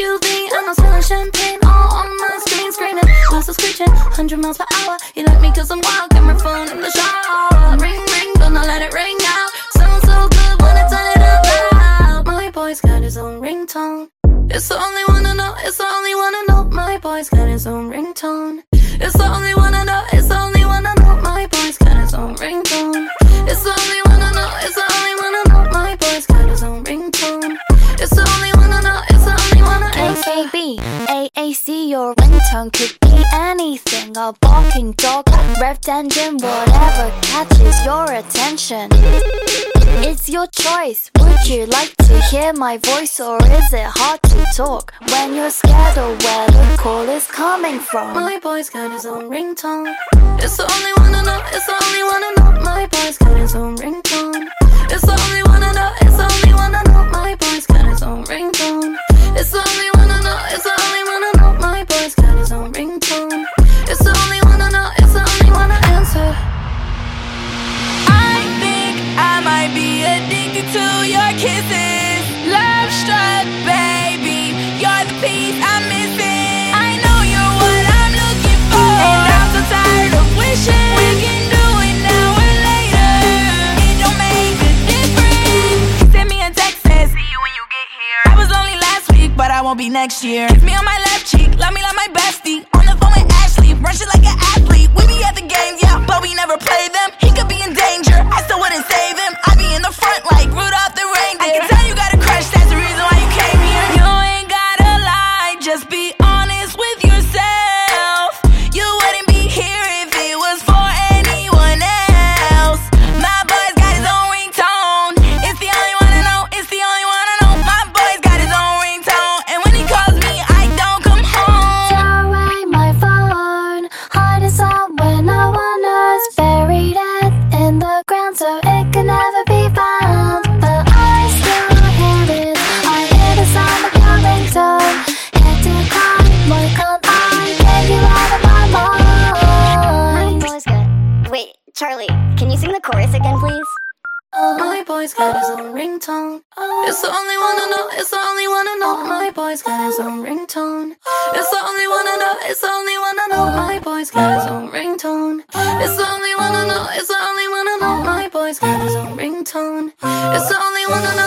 SUV and I'm smelling champagne all on my screen, screaming, glass is screeching, 100 miles per hour. You like me cause I'm wild, got my phone in the shower. Ring, ring, gonna let it ring out. Sounds so good when I turn it up loud. My boy's got his own ringtone. It's the only one I know, it's the only one I know. My boy's got his own ringtone. It's the only one I know, it's the only one I know. My boy's got his own ringtone. It's the only one I know, it's the only one I know. My boy's got his own ringtone. It's the only one I know, it's the only one I know. AKB, AAC, your ringtone could be anything. A barking dog, revved engine, whatever catches your attention. It's your choice. Would you like to hear my voice, or is it hard to talk when you're scared of where the call is coming from? My boy's got his own ringtone. It's the only one I know, it's the only one I know. My boy's got his own ringtone. It's the only one I know, it's the only one I know. My boy's got his own ringtone. It's the only one I know, it's the only one I know. My boy's got his own ringtone. It's the only one I know, it's the only one I answer. I think I might be addicted to your kisses. Love struck, baby, you're the piece I'm missing. I know you're what I'm looking for, and I'm so tired of wishing we can do it now or later. It don't make a difference. Send me a text, says see you when you get here. I was only last week, but I won't be next year. Kiss me on my left cheek, love me like my bestie. On the phone with Ashley, run shit like an athlete. We be at the games, yeah, but we never play them. He could be in danger, I still wouldn't save him. I be in the front like Rudolph the reindeer. I can tell you got a crush, that's the reason why you came here. You ain't gotta lie, just be honest with yourself. You wouldn't be here if it was for anyone else. My boy's got his own ringtone. It's the only one I know, it's the only one I know. My boy's got his own ringtone, and when he calls me, I don't come home. Throw away my phone, hide it somewhere no one knows. Buried it in the ground so it can never be found. But I still hear it, I hear the sound of your ringtone. Hit to climb, why can't I get you out of my mind? My boy's good. Wait, Charlie, can you sing the chorus again, please? My boy's got his own ringtone. It's the only one I know, it's the only one I know. My boy's got his own ringtone. It's the only one I know, it's the only one I know. My boy's got his own ringtone. It's the only one I know, it's the only one I know. My boy's got his own ringtone. It's the only one I know.